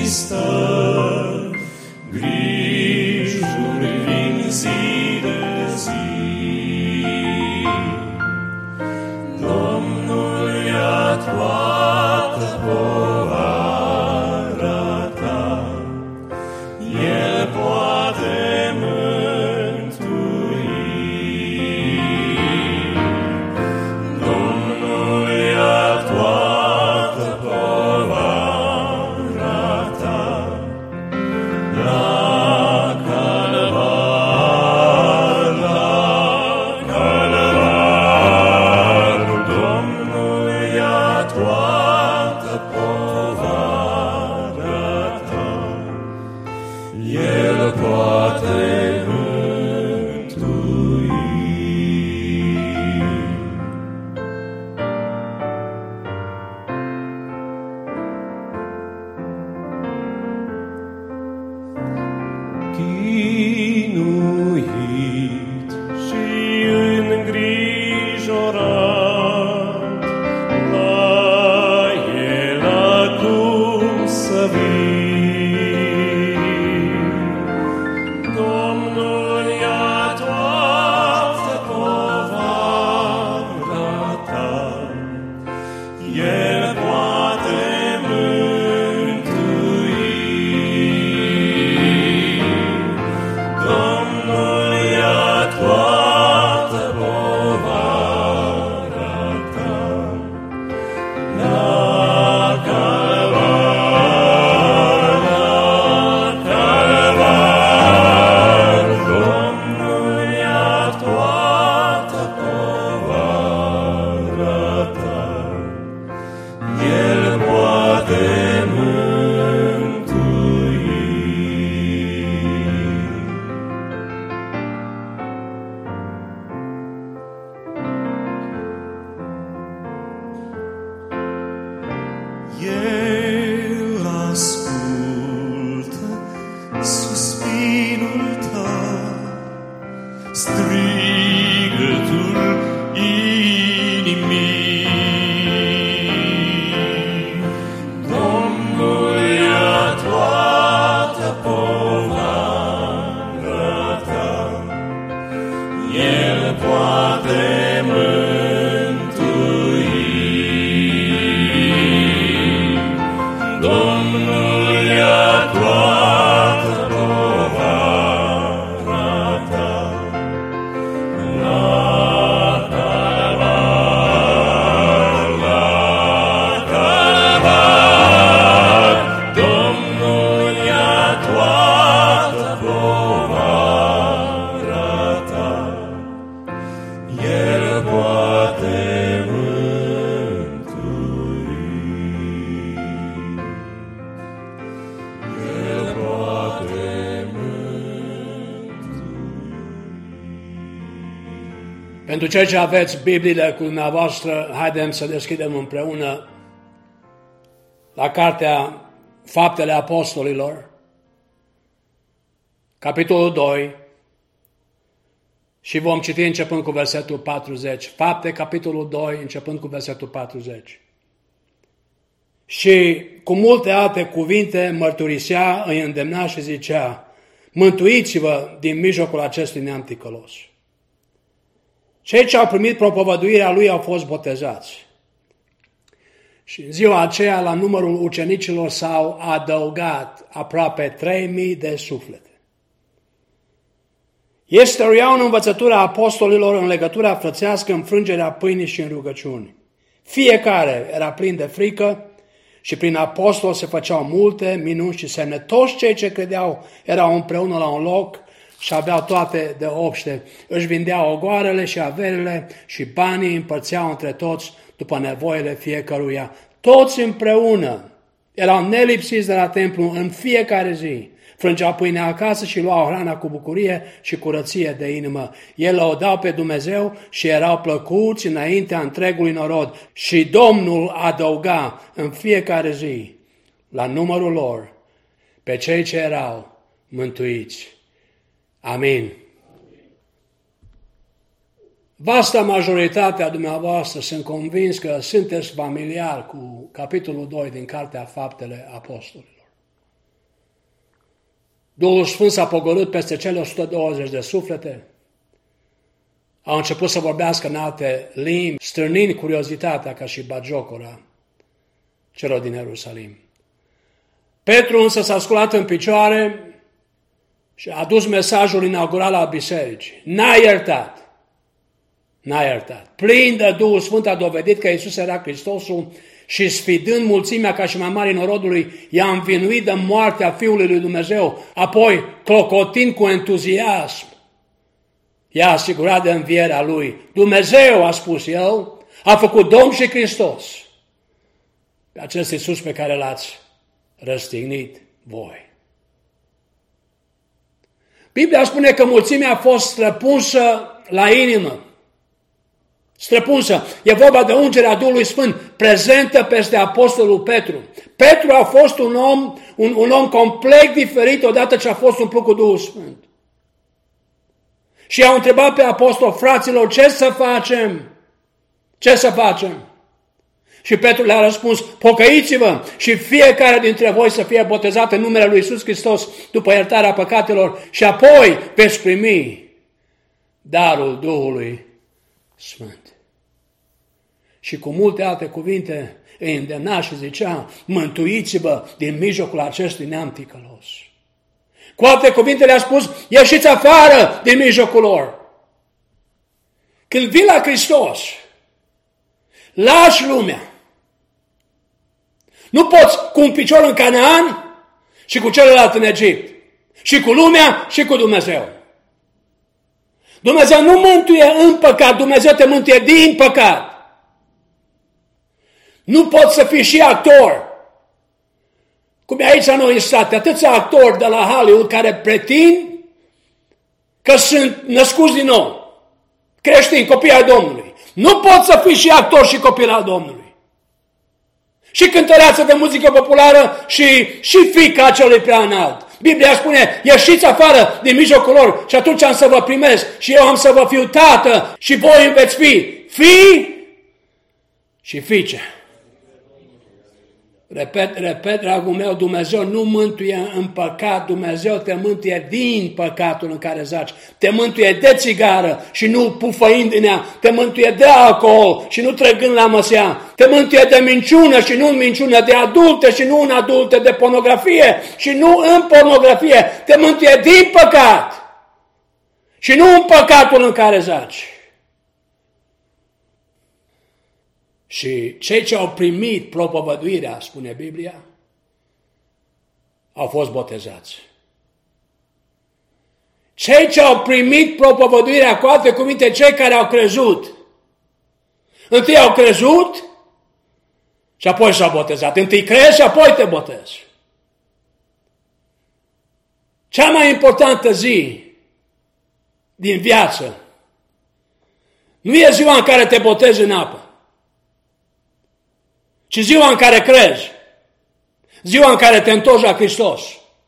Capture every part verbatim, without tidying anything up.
stă, grijuri vin zi de zi. Domnul ia toată povara ta, El poate mântui. Domnul ia toată povara ta, la calvar, la calvar. Domnul ia toată povara ta, El poate mântui. Chinuit și îngrijorat, la El acum să vii. Domnul ia toată povara ta, El poate mântui. Domnul ia toată povara ta, la calvar, la calvar. Domnul ia toată povara ta, El poate mântui. El ascultă suspinul tău, strigătul inimii. Domnul ia toată povara ta, El poate mântui. Domnul ia toată povara ta, la calvar, la calvar. Domnul ia toată povara ta, El poate mântui. El poate mântui. Pentru cei ce aveți Bibliile cu dumneavoastră, haidem să deschidem împreună la cartea Faptele Apostolilor, capitolul doi, și vom citi începând cu versetul patruzeci. Fapte, capitolul doi, începând cu versetul patruzeci. Și cu multe alte cuvinte mărturisea, îi îndemna și zicea: mântuiți-vă din mijlocul acestui neam ticălos. Cei ce au primit propovăduirea lui au fost botezați. Și în ziua aceea, la numărul ucenicilor s-au adăugat aproape trei mii de suflete. Ei stăruiau în învățătura apostolilor, în legătura frățească, în frângerea pâinii și în rugăciuni. Fiecare era plin de frică și prin apostol se făceau multe minuni și semne. Toți cei ce credeau erau împreună la un loc și aveau toate de obște. Își vindeau ogoarele și averile și banii împărțeau între toți după nevoile fiecăruia. Toți împreună erau nelipsiți de la templu în fiecare zi. Frângeau pâinea acasă și luau hrana cu bucurie și curăție de inimă. Ei lăudau pe Dumnezeu și erau plăcuți înaintea întregului norod. Și Domnul adăuga în fiecare zi la numărul lor pe cei ce erau mântuiți. Amin. Vasta majoritatea dumneavoastră sunt convins că sunteți familiari cu capitolul doi din Cartea Faptele Apostolilor. Duhul Sfânt s-a pogorât peste cele o sută douăzeci de suflete. Au început să vorbească în alte limbi, strânind curiozitatea ca și batjocura celor din Ierusalim. Petru însă s-a sculat în picioare și a adus mesajul inaugural al bisericii. N-a iertat. N-a iertat. Plin de Duhul Sfânt a dovedit că Iisus era Hristosul și sfidând mulțimea ca și mai mari norodului, i-a învinuit de moartea Fiului lui Dumnezeu. Apoi, clocotind cu entuziasm, i-a asigurat de învierea lui. Dumnezeu, a spus el, a făcut Domn și Hristos pe acest Iisus pe care l-ați răstignit voi. Biblia spune că mulțimea a fost străpunsă la inimă. Străpunsă. E vorba de ungerea Duhului Sfânt prezentă peste apostolul Petru. Petru a fost un om, un, un om complet diferit odată ce a fost umplut cu Duhul Sfânt. Și i-au întrebat pe apostol, fraților, ce să facem? Ce să facem? Și Petru le-a răspuns, pocăiți-vă și fiecare dintre voi să fie botezat în numele lui Iisus Hristos după iertarea păcatelor și apoi veți primi darul Duhului Sfânt. Și cu multe alte cuvinte îi îndemna și zicea, mântuiți-vă din mijlocul acestui neam ticălos. Cu alte cuvinte le-a spus, ieșiți afară din mijlocul lor. Când vii la Hristos, lași lumea. Nu poți cu un picior în Canaan și cu celălalt în Egipt. Și cu lumea și cu Dumnezeu. Dumnezeu nu mântuie în păcat, Dumnezeu te mântuie din păcat. Nu poți să fii și actor. Cum e aici la noi în state, atâția actori de la Hollywood care pretind că sunt născuți din nou. Creștini, copii ai Domnului. Nu poți să fii și actor și copil al Domnului. Și cântăreață de muzică populară și, și fiica celui prea înalt. Biblia spune, ieșiți afară din mijlocul lor și atunci am să vă primesc și eu am să vă fiu tată și voi îmi veți fi fii și fiice. Repet, repet, dragul meu, Dumnezeu nu mântuie în păcat, Dumnezeu te mântuie din păcatul în care zaci. Te mântuie de țigară și nu pufăind în ea, te mântuie de alcool și nu trăgând la măsea, te mântuie de minciună și nu în minciună, de adulte și nu în adulte, de pornografie și nu în pornografie, te mântuie din păcat și nu în păcatul în care zaci. Și cei ce au primit propovăduirea, spune Biblia, au fost botezați. Cei ce au primit propovăduirea, cu alte cuvinte, cei care au crezut, întâi au crezut și apoi s-au botezat. Întâi crezi și apoi te botezi. Cea mai importantă zi din viață nu e ziua în care te botezi în apă, ci ziua în care crezi, ziua în care te întorci la Hristos.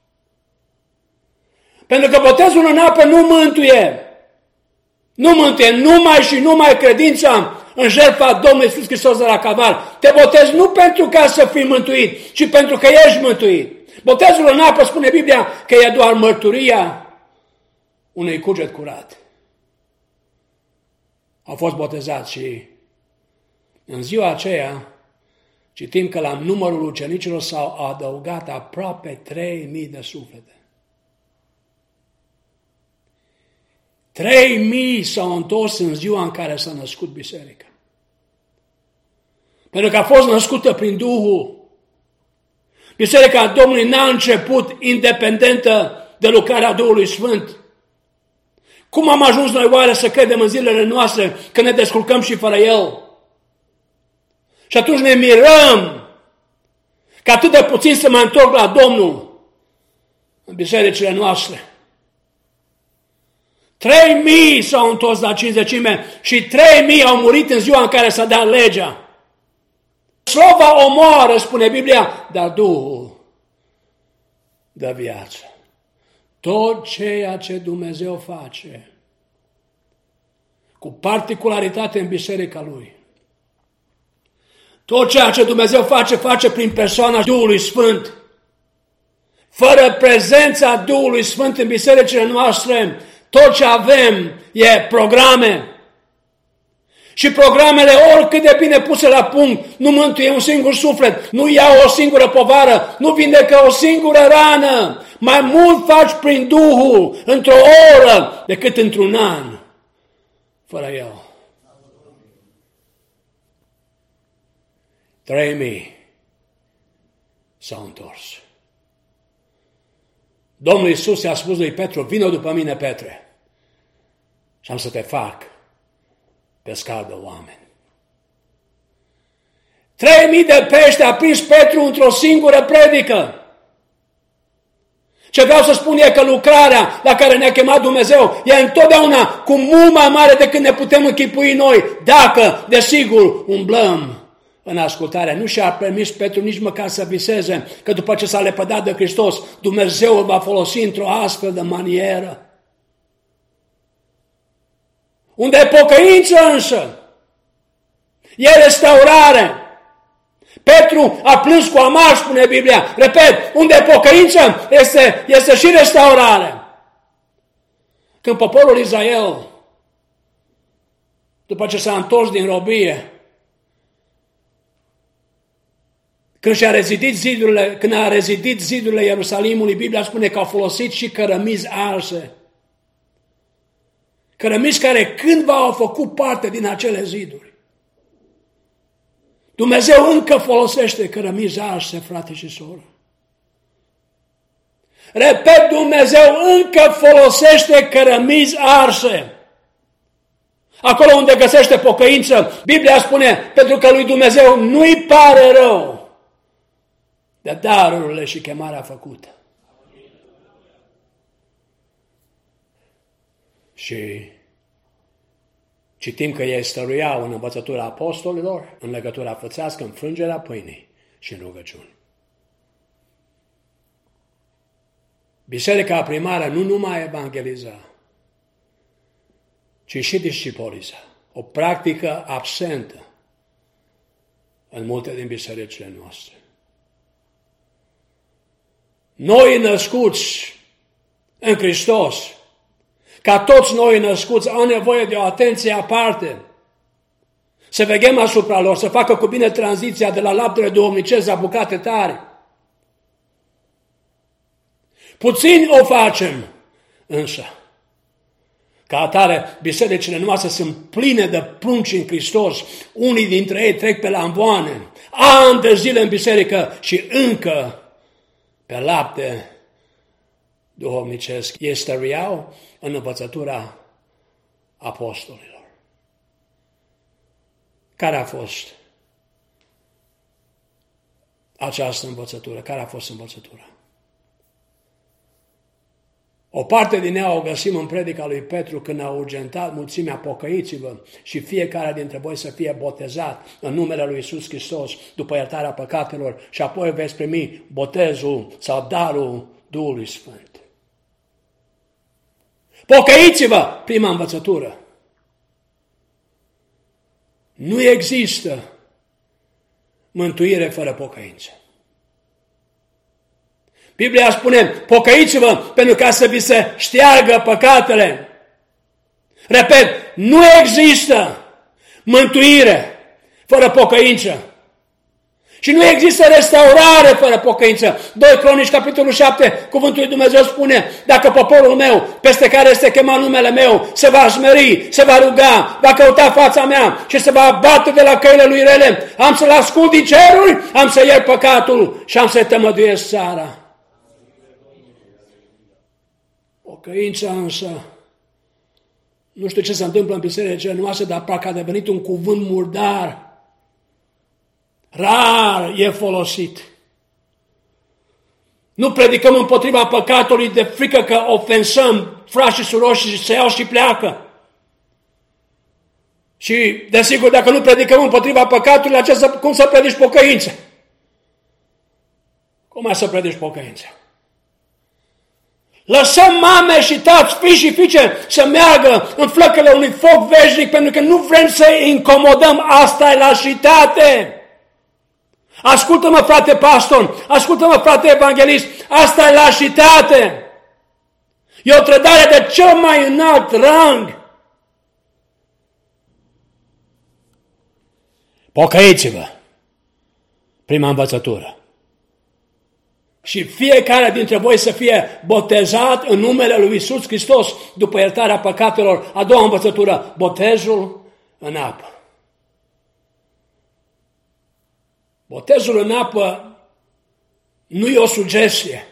Pentru că botezul în apă nu mântuie, nu mântuie numai și numai credința în jertfa Domnului Iisus Hristos de la Calvar. Te botezi nu pentru ca să fii mântuit, ci pentru că ești mântuit. Botezul în apă, spune Biblia, că e doar mărturia unui cuget curat. Au fost botezați și în ziua aceea citim că la numărul ucenicilor s-au adăugat aproape trei mii de suflete. Trei mii s-au întors în ziua în care s-a născut biserica. Pentru că a fost născută prin Duhul. Biserica Domnului n-a început independentă de lucrarea Duhului Sfânt. Cum am ajuns noi oare să credem în zilele noastre că ne descurcăm și fără El? Și atunci ne mirăm că atât de puțin se mai întorc la Domnul în bisericile noastre. Trei mii s-au întors la cincizecime și trei mii au murit în ziua în care s-a dat legea. Slova omoară, spune Biblia, dar Duhul dă viață. Tot ceea ce Dumnezeu face, cu particularitate în biserica Lui, tot ceea ce Dumnezeu face, face prin persoana Duhului Sfânt. Fără prezența Duhului Sfânt în bisericile noastre, tot ce avem e programe. Și programele, oricât de bine puse la punct, nu mântuie un singur suflet, nu ia o singură povară, nu vindecă o singură rană. Mai mult faci prin Duhul într-o oră decât într-un an fără El. Trei mii s-au întors. Domnul Iisus i-a spus lui Petru, vină după mine, Petre, și am să te fac pescar de oameni. Trei mii de pești a prins Petru într-o singură predică. Ce vreau să spun e că lucrarea la care ne-a chemat Dumnezeu e întotdeauna cu mult mai mare decât ne putem închipui noi, dacă, desigur, umblăm în ascultare. Nu și-a permis Petru nici măcar să viseze că după ce s-a lepădat de Hristos, Dumnezeu îl va folosi într-o astfel de manieră. Unde e pocăință însă, e restaurare. Petru a plâns cu amar, spune Biblia. Repet, unde e pocăință, este, este și restaurare. Când poporul Israel, după ce s-a întors din robie, când și-a rezidit zidurile, când a rezidit zidurile Ierusalimului, Biblia spune că au folosit și cărămizi arse. Cărămizi care cândva au făcut parte din acele ziduri. Dumnezeu încă folosește cărămizi arse, frate și soră. Repet, Dumnezeu încă folosește cărămizi arse. Acolo unde găsește pocăință, Biblia spune, pentru că lui Dumnezeu nu-i pare rău de darurile și chemarea făcută. Și citim că ei stăruiau în învățătura apostolilor, în legătura frățească, în frângerea pâinii și în rugăciuni. Biserica primară nu numai evangeliza, ci și discipoliza. O practică absentă în multe din bisericile noastre. Noi născuți în Hristos, ca toți noi născuți, au nevoie de o atenție aparte. Să veghem asupra lor, să facă cu bine tranziția de la laptele duhovnicesc la bucate tare. Puțini o facem, însă. Ca atare, bisericile noastre sunt pline de prunci în Hristos. Unii dintre ei trec pe lamvoane, ani de zile în biserică și încă pe lapte duhovnicesc. Ei stăruiau în învățătura apostolilor. Care a fost această învățătură? Care a fost învățătura? O parte din ea o găsim în predica lui Petru când a urgentat mulțimea, pocăiți-vă și fiecare dintre voi să fie botezat în numele lui Iisus Hristos după iertarea păcatelor și apoi veți primi botezul sau darul Duhului Sfânt. Pocăiți-vă! Prima învățătură. Nu există mântuire fără pocăință. Biblia spune, pocăiți-vă pentru ca să vi se șteargă păcatele. Repet, nu există mântuire fără pocăință. Și nu există restaurare fără pocăință. doi Cronici, capitolul șapte, cuvântul lui Dumnezeu spune, dacă poporul meu, peste care este chemat numele meu, se va smeri, se va ruga, va căuta fața mea și se va abate de la căile lui rele, am să-l ascult din ceruri, am să iert păcatul și am să-i tămăduiesc țara. Pocăința însă, nu știu ce se întâmplă în bisericile noastre, dar parcă a devenit un cuvânt murdar. Rar e folosit. Nu predicăm împotriva păcatului de frică că ofensăm frați și surori și se iau și pleacă. Și, desigur, dacă nu predicăm împotriva păcatului, acesta, cum să predici pocăință? Cum ai să predici pocăință? Lăsăm mame și tați, fii și fiice să meargă în flăcăle unui foc veșnic pentru că nu vrem să îi incomodăm. Asta e lașitate. Ascultă-mă, frate pastor, ascultă-mă, frate evanghelist, asta e lașitate. E o trădare de cel mai înalt rang. Pocăiți-vă. Prima învățătură. Și fiecare dintre voi să fie botezat în numele lui Iisus Hristos după iertarea păcatelor. A doua învățătură, botezul în apă. Botezul în apă nu e o sugestie,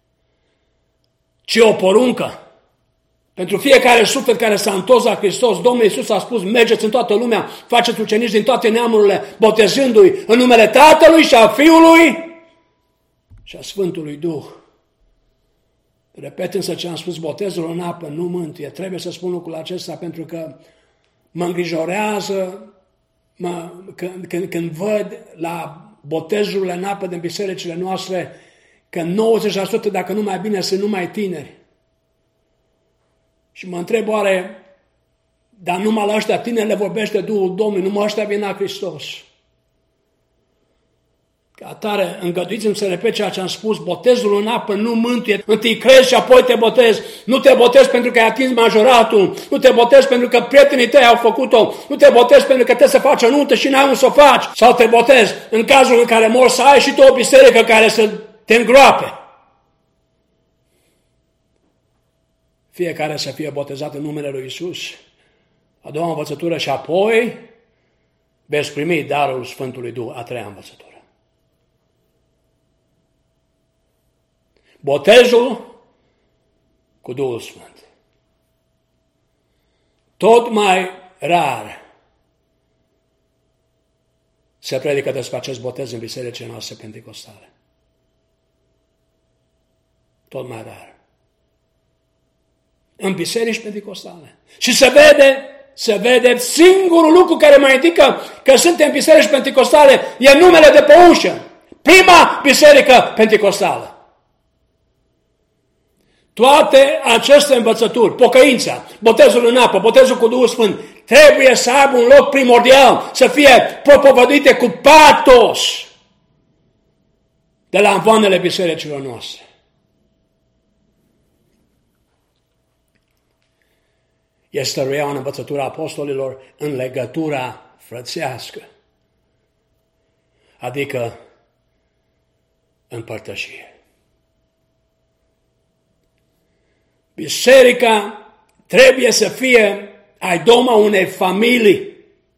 ci o poruncă. Pentru fiecare suflet care s-a întors la Hristos, Domnul Iisus a spus, mergeți în toată lumea, faceți ucenici din toate neamurile, botezându-i în numele Tatălui și a Fiului și a Sfântului Duh. Repet însă ce am spus, botezul în apă nu mântuie. Trebuie să spun lucrul acesta pentru că mă îngrijorează mă, când, când, când văd la botezurile în apă din bisericile noastre că nouăzeci la sută, dacă nu mai bine, sunt numai tineri. Și mă întreb oare, dar numai la ăștia tineri le vorbește Duhul Domnului, numai ăștia vin la Hristos. Ca atare, îngăduiți-mi să repet ceea ce am spus, botezul în apă nu mântuie. Întâi crezi și apoi te botezi. Nu te botezi pentru că ai atins majoratul, nu te botezi pentru că prietenii tăi au făcut-o, nu te botezi pentru că trebuie să faci o nuntă și n-ai un să o faci. Sau te botezi în cazul în care mori să ai și tu o biserică care să te îngroape. Fiecare să fie botezat în numele lui Iisus. A doua învățătură și apoi veți primi darul Sfântului Duh, a treia învățătură. Botezul cu Duhul Sfânt. Tot mai rar se predică despre acest botez în bisericile noastre penticostale. Tot mai rar. În biserici penticostale. Și se vede, se vede, singurul lucru care mă indică că suntem biserici penticostale e numele de pe ușă. Prima biserică penticostală. Toate aceste învățături, pocăința, botezul în apă, botezul cu Duhul Sfânt, trebuie să aibă un loc primordial, să fie propovăduite cu patos de la amvoanele bisericilor noastre. Este stăruiau în învățătura apostolilor în legătura frățească, adică în părtășie. Biserica trebuie să fie ai doma unei familii,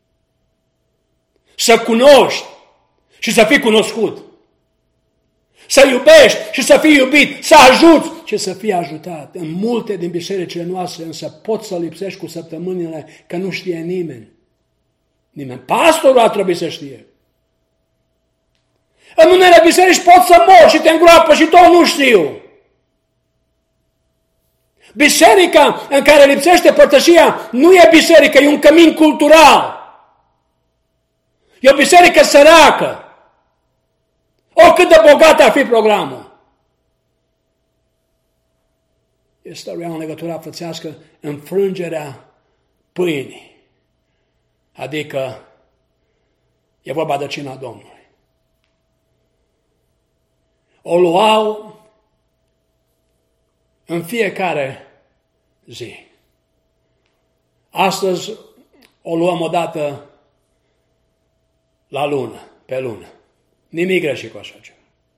să cunoști și să fii cunoscut, să iubești și să fii iubit, să ajuți și să fii ajutat. În multe din bisericile noastre însă poți să lipsești cu săptămânile că nu știe nimeni. Nimeni. Pastorul ar trebui să știe. În unele biserici poți să mori și te îngroapă și tot nu știu. Biserica în care lipsește părtășia nu e biserică, e un cămin cultural. E o biserică săracă. Oricât de bogat ar fi programul. Este o în legătura frățească înfrângerea pâinii. Adică e vorba de cina Domnului. O luau în fiecare zi. Astăzi o luăm odată la lună, pe lună. Nimic greșit cu așa ceva.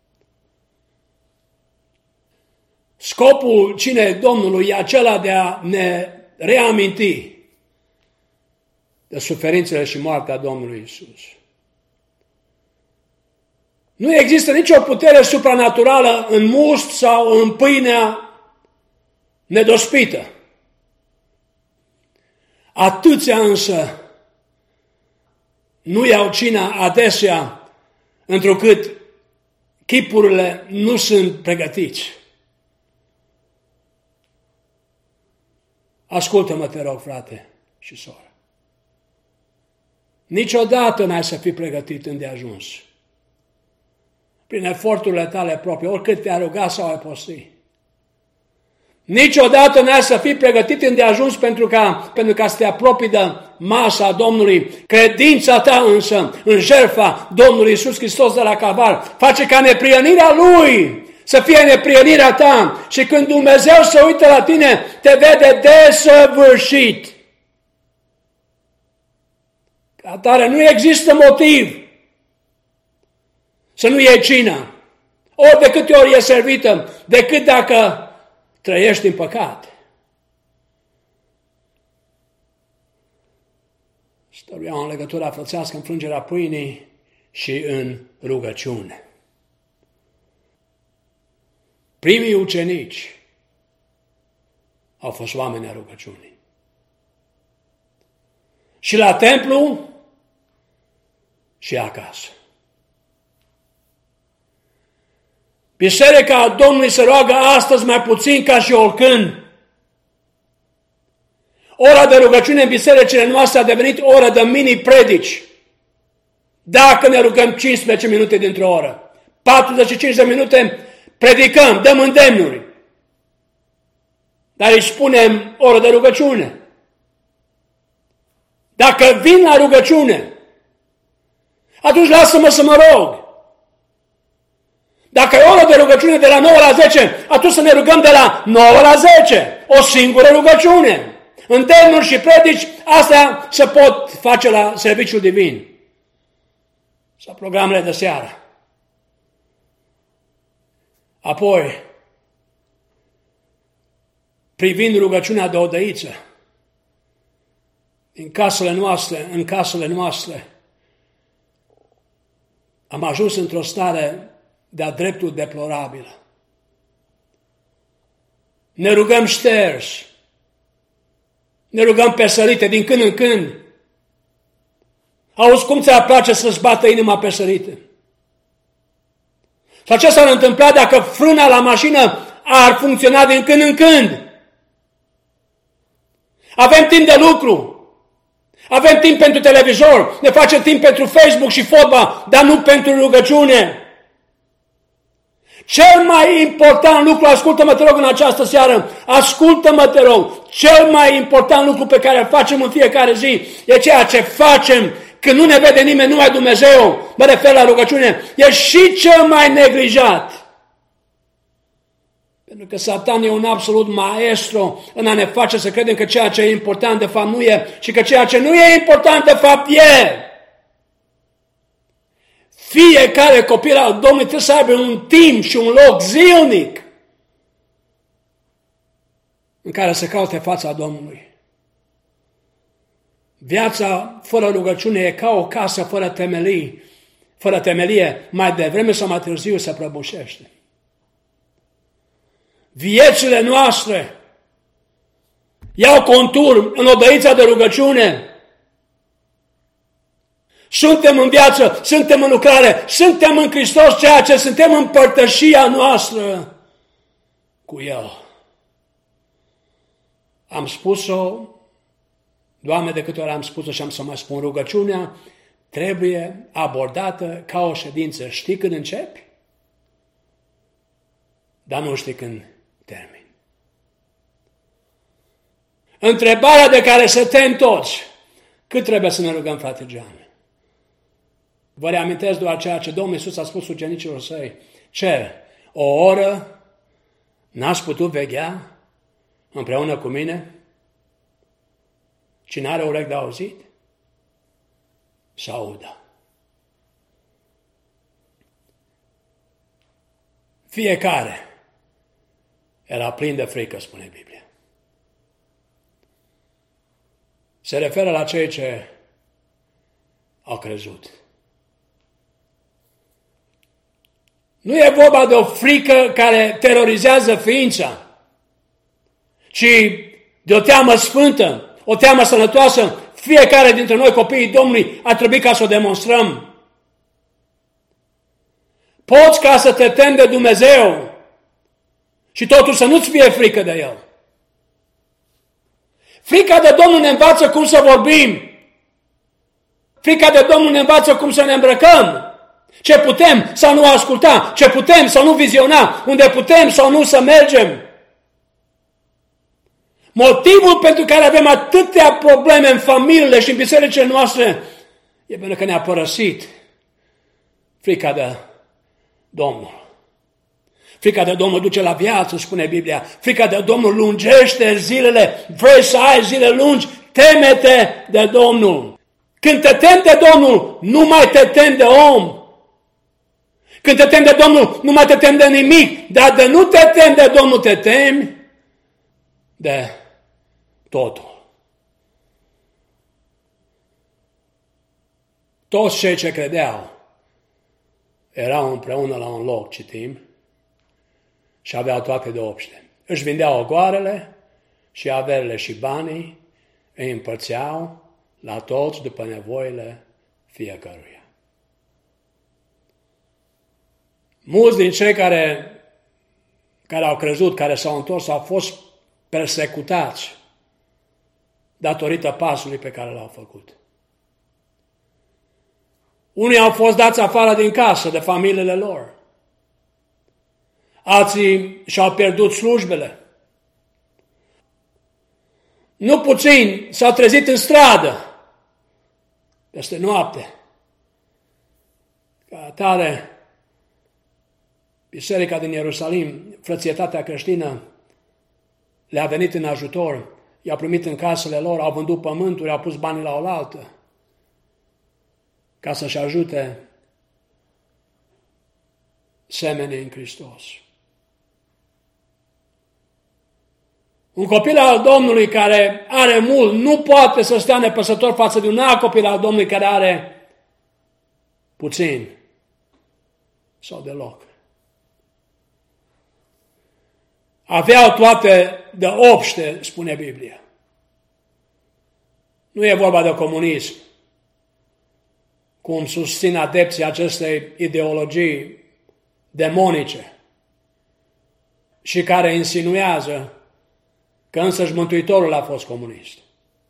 Scopul cinei Domnului e acela de a ne reaminti de suferințele și moartea Domnului Iisus. Nu există nicio putere supranaturală în must sau în pâinea nedospită. Atâția însă nu iau cina adesea, întrucât chipurile nu sunt pregătiți. Ascultă-mă, te rog, frate și soră. Niciodată n-ai să fii pregătit îndeajuns. Prin eforturile tale proprii, oricât te-ai ruga sau ai posti. Niciodată n-ai să fii pregătit îndeajuns pentru ca, pentru ca să te apropii de masa Domnului. Credința ta însă în jertfa Domnului Iisus Hristos de la Calvar face ca neprionirea Lui să fie neprionirea ta. Și când Dumnezeu se uită la tine, te vede desăvârșit. Ca atare, nu există motiv să nu iei cina, ori de câte ori e servită, decât dacă trăiești în păcat. Stăruiau în legătura frățească, în frângerea pâinii și în rugăciune. Primii ucenici au fost oameni a rugăciunii. Și la templu și acasă. Biserica Domnului se roagă astăzi mai puțin ca și oricând. Ora de rugăciune în bisericile noastre a devenit ora de mini-predici. Dacă ne rugăm cincisprezece minute dintr-o oră, patruzeci și cinci de minute predicăm, dăm îndemnuri. Dar îi spunem oră de rugăciune. Dacă vin la rugăciune, atunci lasă-mă să mă rog. Dacă e oră de rugăciune de la nouă la zece, atunci să ne rugăm de la nouă la zece. O singură rugăciune. Îndemnuri și predici, astea se pot face la serviciul divin. Sau programele de seară. Apoi, privind rugăciunea de odăiță, în casele noastre, în casele noastre, am ajuns într-o stare de-a dreptul deplorabilă. Ne rugăm șterși, ne rugăm pe sărite din când în când. Auzi cum ți-ar place să-ți bată inima pe sărite? Sau ce s-ar întâmpla dacă frâna la mașină ar funcționa din când în când? Avem timp de lucru. Avem timp pentru televizor. Ne facem timp pentru Facebook și fotbal, dar nu pentru rugăciune. Cel mai important lucru, ascultă-mă te rog în această seară, ascultă-mă te rog, cel mai important lucru pe care îl facem în fiecare zi e ceea ce facem când nu ne vede nimeni, numai Dumnezeu, mă refer la rugăciune, e și cel mai neglijat. Pentru că Satan e un absolut maestru în a ne face să credem că ceea ce e important de fapt nu e și că ceea ce nu e important de fapt e. Fiecare copil al Domnului trebuie să aibă un timp și un loc zilnic în care să caute fața Domnului. Viața fără rugăciune e ca o casă fără temelii, fără temelie, mai devreme sau mai târziu se prăbușește. Viețile noastre iau contur în odăița de rugăciune. Suntem în viață, suntem în lucrare, suntem în Hristos, ceea ce suntem în părtășia noastră cu El. Am spus-o, Doamne, de câte ori am spus-o și am să mai spun, rugăciunea trebuie abordată ca o ședință. Știi când începi? Dar nu știi când termin. Întrebarea de care se tem toți, cât trebuie să ne rugăm, frate Jean? Vă reamintesc doar ceea ce Domnul Iisus a spus ucenicilor săi. Ce? O oră n-ați putut veghea împreună cu mine? Cine are urechi de auzit? Să audă. Fiecare era plin de frică, spune Biblia. Se referă la cei ce au crezut. Nu e vorba de o frică care terorizează ființa, ci de o teamă sfântă, o teamă sănătoasă. Fiecare dintre noi, copiii Domnului, ar trebui ca să o demonstrăm. Poți ca să te temi de Dumnezeu și totuși să nu-ți fie frică de El. Frica de Domnul ne învață cum să vorbim. Frica de Domnul ne învață cum să ne îmbrăcăm. Ce putem sau nu asculta, ce putem sau nu viziona, unde putem sau nu să mergem. Motivul pentru care avem atâtea probleme în familiile și în bisericile noastre e pentru că ne-a părăsit frica de Domnul. Frica de Domnul duce la viață, spune Biblia. Frica de Domnul lungește zilele. Vrei să ai zile lungi? Teme-te de Domnul. Când te temi de Domnul, nu mai te temi de om. Când te temi de Domnul, nu mai te temi de nimic. Dar de nu te temi de Domnul, te temi de totul. Toți cei ce credeau erau împreună la un loc, citim, și aveau toate de obște. Își vindeau ogoarele și averile și banii, îi împărțeau la toți după nevoile fiecăruia. Mulți din cei care, care au crezut, care s-au întors, au fost persecutați datorită pasului pe care l-au făcut. Unii au fost dați afară din casă de familiile lor. Alții și-au pierdut slujbele. Nu puțini s-au trezit în stradă peste noapte. Ca atare, Biserica din Ierusalim, frățietatea creștină, le-a venit în ajutor, i-au primit în casele lor, au vândut pământuri, au pus banii la oaltă ca să-și ajute semenii în Hristos. Un copil al Domnului care are mult nu poate să stea nepăsător față de un alt copil al Domnului care are puțin sau deloc. Aveau toate de obște, spune Biblia. Nu e vorba de comunism, cum susțin adepții acestei ideologii demonice și care insinuează că însăși Mântuitorul a fost comunist.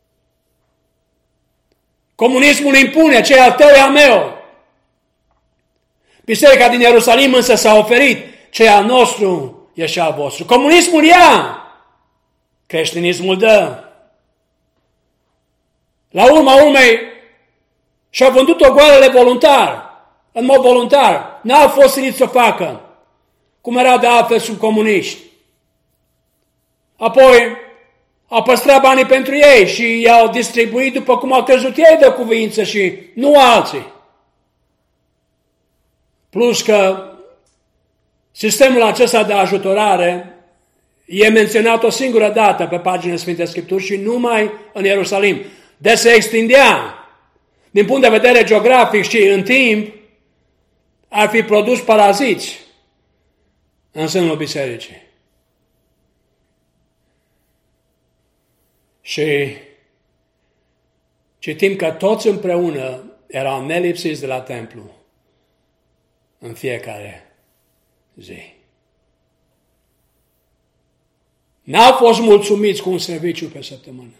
Comunismul impune, ce al tău e al meu. Biserica din Ierusalim însă s-a oferit, ce al nostru e și al vostru. Comunismul ia, creștinismul dă. La urma urmei și-au vândut ogoarele voluntar, în mod voluntar. N-au fost siliți să o facă, cum erau de altfel sub comuniști. Apoi au păstrat banii pentru ei și i-au distribuit după cum au crezut ei de cuvință și nu alții. Plus că sistemul acesta de ajutorare e menționat o singură dată pe paginile Sfintei Scripturi și numai în Ierusalim. De se extindea din punct de vedere geografic și în timp, ar fi produs paraziți în sânul bisericii. Și citim că toți împreună erau nelipsiți de la templu în fiecare zi. N-au fost mulțumiți cu un serviciu pe săptămână.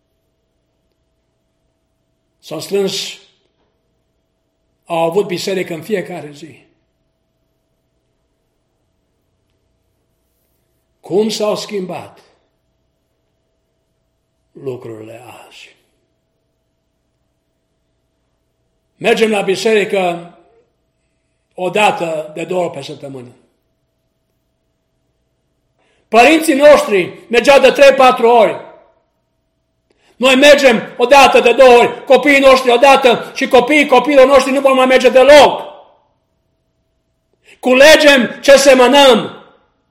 S-au strâns, au avut biserică în fiecare zi. Cum s-au schimbat lucrurile azi? Mergem la biserică o dată de două ori pe săptămână. Părinții noștri mergeau de trei patru ori. Noi mergem o dată de două ori, copiii noștri o dată și copiii copiilor noștri nu vor mai merge deloc. Culegem ce semănăm.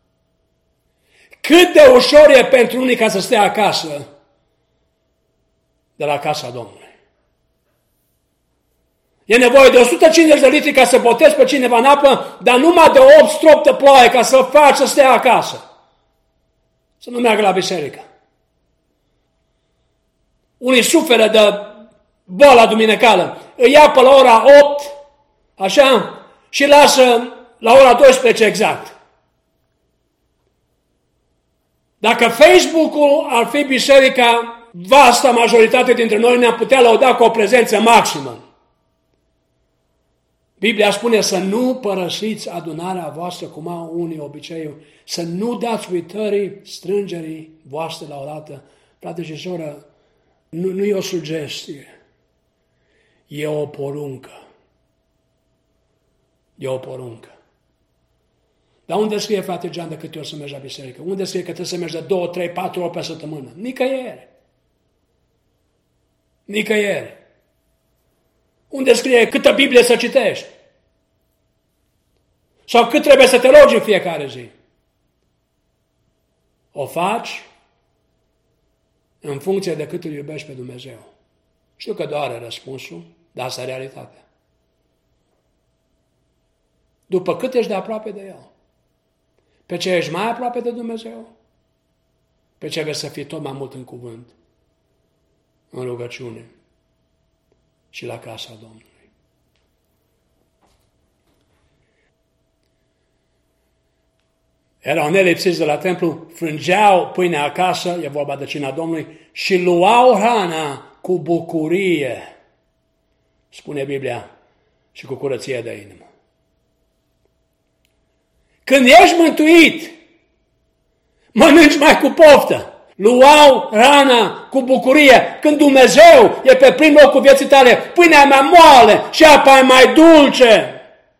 Cât de ușor e pentru unii ca să stea acasă de la casa Domnului. E nevoie de o sută cincizeci de litri ca să botezi pe cineva în apă, dar numai de opt strop de ploaie ca să-l faci să stea acasă. Să nu meargă la biserică. Unii suferă de boala duminicală. Îi ia pe la ora opt, așa, și lasă la ora douăsprezece exact. Dacă Facebook-ul ar fi biserica, vasta majoritate dintre noi ne-am putea lăuda cu o prezență maximă. Biblia spune să nu părăsiți adunarea voastră cum au unii obiceiuri, să nu dați uitării strângerii voastre la oaltă. Frate și soră, nu, nu e o sugestie, e o poruncă. E o poruncă. Dar unde scrie, frate Jean, de câte ori să mergi la biserică? Unde scrie că trebuie să mergi de două, trei, patru ori pe săptămână? Nicăieri. Nicăieri. Unde scrie câtă Biblie să citești? Sau cât trebuie să te rogi în fiecare zi? O faci în funcție de cât îl iubești pe Dumnezeu. Știu că doare răspunsul, dar asta e realitatea. După cât ești de aproape de El. Pe ce ești mai aproape de Dumnezeu? Pe ce vei să fii tot mai mult în cuvânt, în rugăciune și la casa Domnului. Erau nelipsiți de la templu, frângeau pâinea acasă, e vorba de cina Domnului, și luau hrana cu bucurie, spune Biblia, și cu curăție de inimă. Când ești mântuit, mănânci mai cu poftă. Luau hrana cu bucurie. Când Dumnezeu e pe prim loc cu vieții tale, pâinea mea moale și apa e mai dulce.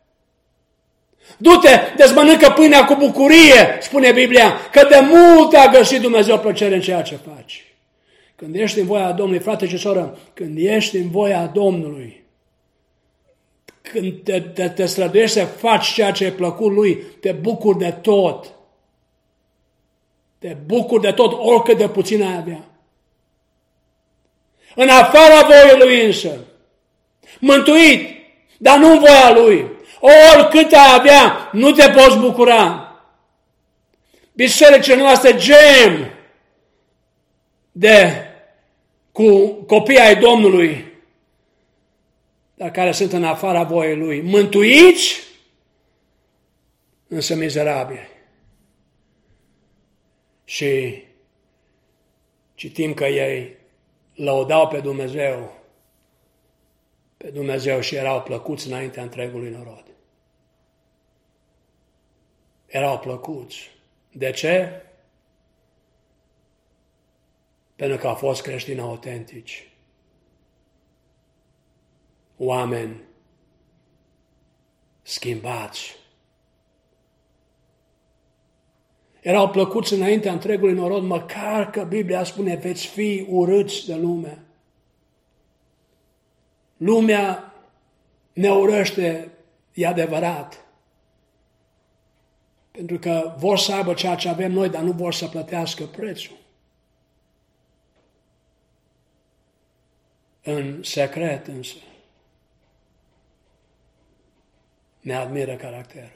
Du-te, dezmănâncă pâinea cu bucurie, spune Biblia, că de mult a găsit Dumnezeu plăcere în ceea ce faci. Când ești în voia Domnului, frate și soră, când ești în voia Domnului, când te, te, te străduiești să faci ceea ce e plăcut Lui, te bucuri de tot. Te bucuri de tot, oricât de puțin ai avea. În afara voii Lui însă, mântuit, dar nu în voia Lui, oricât ai avea, nu te poți bucura. Bisericile noastre gem de cu copii ai Domnului, dar care sunt în afara voii Lui, mântuiți, însă mizerabili. Și citim că ei lăudau pe Dumnezeu, pe Dumnezeu și erau plăcuți înaintea întregului norod. Erau plăcuți. De ce? Pentru că au fost creștini autentici. Oameni schimbați. Erau plăcuți înaintea întregului norod, măcar că Biblia spune, veți fi urâți de lume. Lumea ne urăște, e adevărat. Pentru că vor să aibă ceea ce avem noi, dar nu vor să plătească prețul. În secret însă, ne admiră caracterul.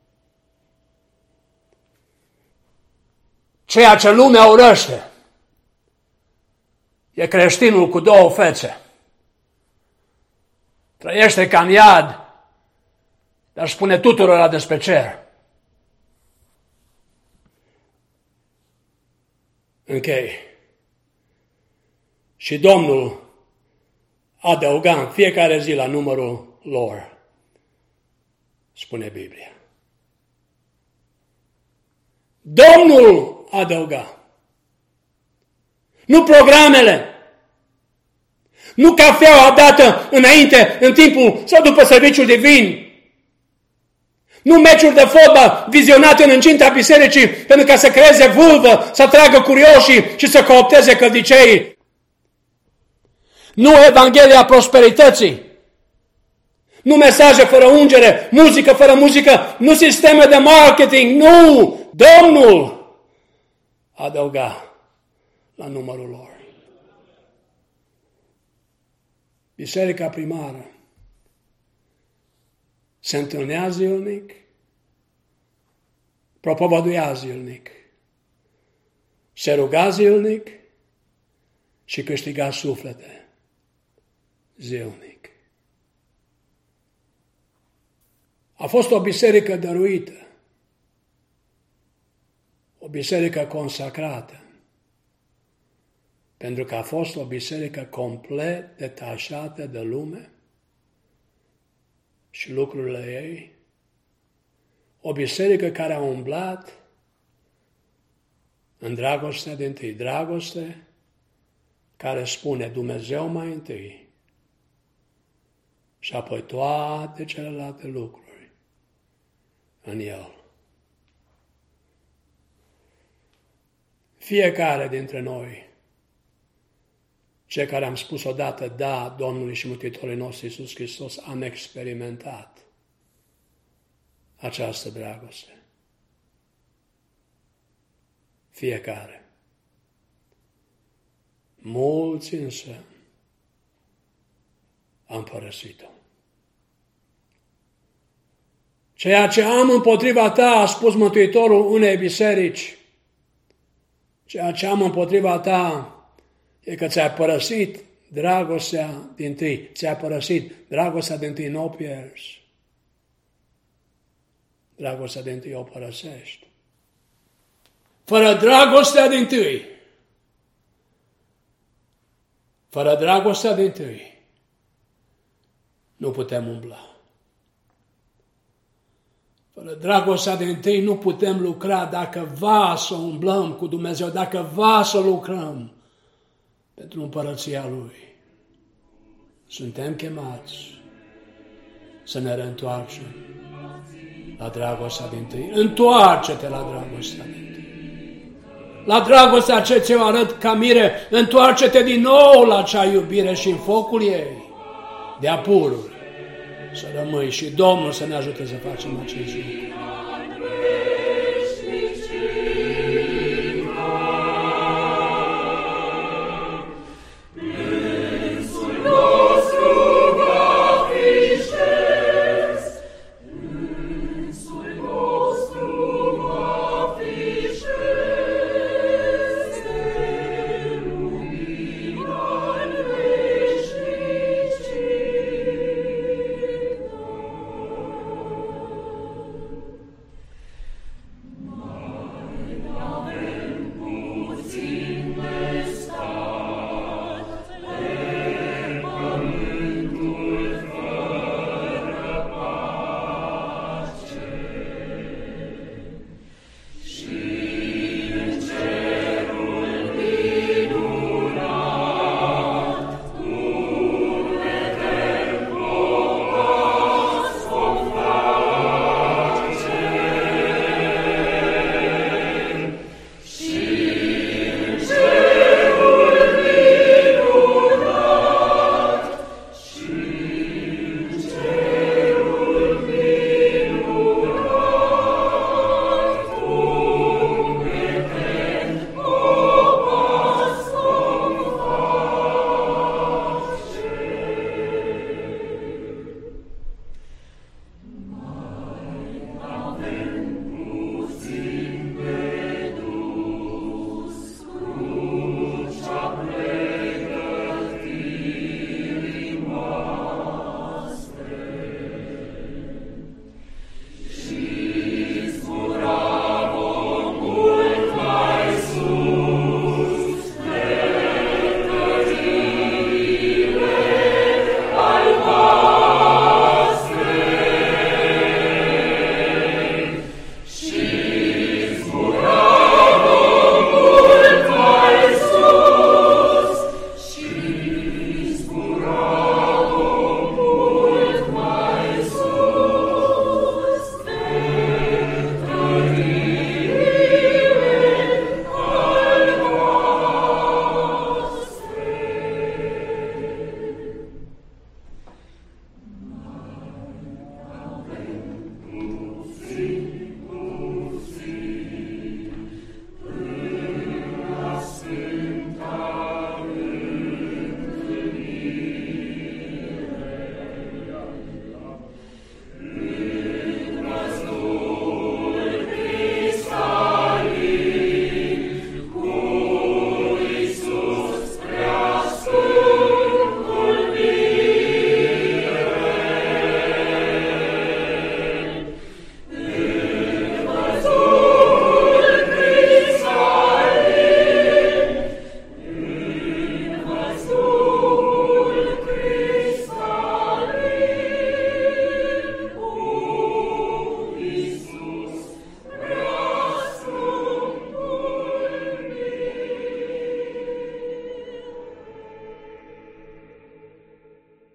Ceea ce lumea urăște e creștinul cu două fețe. Trăiește ca în iad, dar spune tuturora despre cer. Închei. Și Domnul adăuga în fiecare zi la numărul lor, spune Biblia. Domnul adăuga. Nu programele. Nu cafeaua dată înainte, în timpul sau după serviciul divin. Nu meciuri de fotbal vizionate în incinta bisericii pentru ca să creeze vulvă, să tragă curioșii și să coopteze căldiceii. Nu Evanghelia prosperității. Nu mesaje fără ungere, muzică fără muzică, nu sisteme de marketing, nu! Domnul adăuga la numărul lor. Biserica primară se întâlnea zilnic, propovăduia zilnic, se ruga zilnic și câștiga suflete zilnic. A fost o biserică dăruită, o biserică consacrată, pentru că a fost o biserică complet detașată de lume și lucrurile ei. O biserică care a umblat în dragostea din tâi, dragoste care spune Dumnezeu mai întâi și apoi toate celelalte lucruri în El. Fiecare dintre noi, cei care am spus odată da Domnului și Mântuitorului nostru Iisus Hristos, am experimentat această dragoste. Fiecare. Mulți însă am părăsit-o. Ceea ce am împotriva ta, a spus Mântuitorul unei biserici, ceea ce am împotriva ta e că ți-ai părăsit dragostea dintâi, ți-ai părăsit dragostea dintâi, nu o pierzi. Dragostea dintâi o părăsești. Fără dragostea dintâi, fără dragostea dintâi, nu putem umbla. Fără dragostea dintâi nu putem lucra dacă va să umblăm cu Dumnezeu, dacă va să lucrăm pentru împărăția Lui. Suntem chemați să ne reîntoarcem la dragostea dintâi. Întoarce-te la dragostea dintâi. La dragostea ce ți-o arăt ca mire, întoarce-te din nou la acea iubire și în focul ei de apururi să rămâi și Domnul să ne ajute să facem acest lucru.